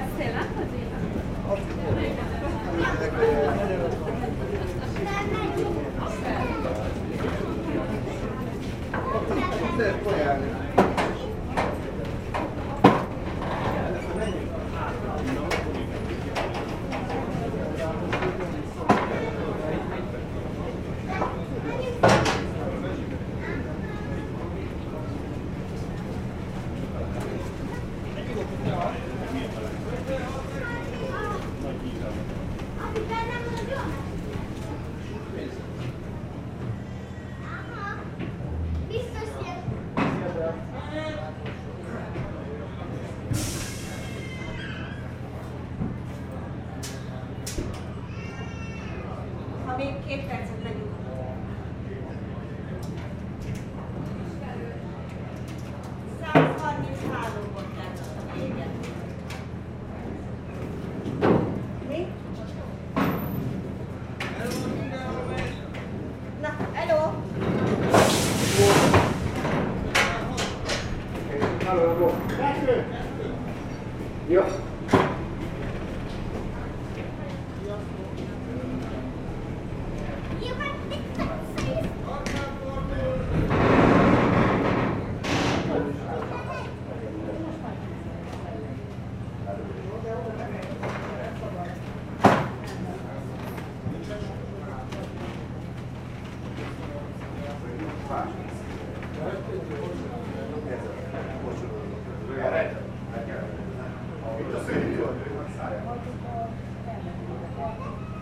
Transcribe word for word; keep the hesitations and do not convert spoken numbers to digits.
beszélnek az élet? Ha még két percet megyünk. száz harminchárom-ban kellett a véget. Mi? Na, hello! Jó. Itt a szél, jó, hogy szállják.